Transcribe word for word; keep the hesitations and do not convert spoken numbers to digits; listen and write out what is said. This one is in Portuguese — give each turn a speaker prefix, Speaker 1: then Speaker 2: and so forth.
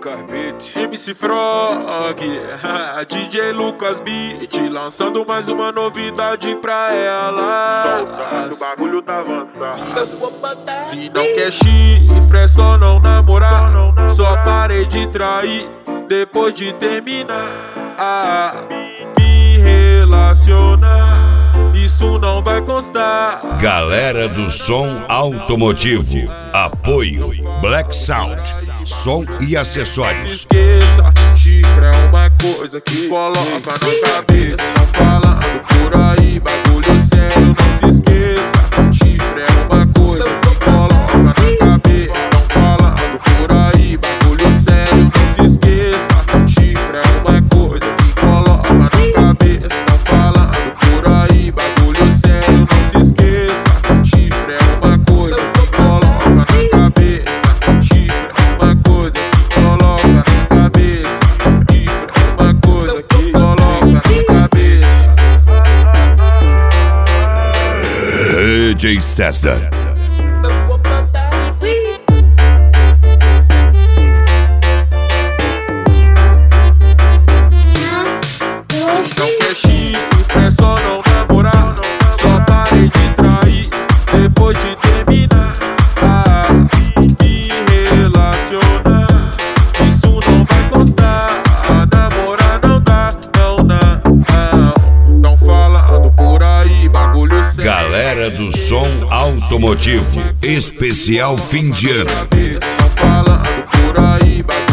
Speaker 1: Lucas Beats,
Speaker 2: M C Frog, D J Lucas Beat, lançando mais uma novidade pra ela.
Speaker 3: O bagulho tá avançado.
Speaker 2: Se não quer chifre, é só não namorar. Só parei de trair depois de terminar. Ah, me relacionar, isso não vai constar.
Speaker 4: Galera do som automotivo, apoio Black Sound, som e acessórios.
Speaker 2: Não se esqueça, chifre é uma coisa que coloca na cabeça. Não falando por aí, bagulho sério, não se esqueça. Chifre é uma coisa que coloca na cabeça. Não falando por aí, bagulho sério, não se esqueça. Chifre é uma coisa que coloca na cabeça. Não falando por aí, bagulho sério, não se esqueça. Chifre é uma coisa que coloca na cabeça. Chifre é uma coisa que coloca na cabeça. Chifre é uma coisa que coloca na cabeça.
Speaker 4: D J César.
Speaker 2: Não quer chifre, é só não namorar. Só parei de trair depois de terminar. Ah, me relacionar, isso não vai constar. Ah, namorar não dá, não dá, não. Não falando por aí, bagulho sério.
Speaker 4: Galera do som automotivo, especial fim de ano.
Speaker 2: Não falando por aí, bagulho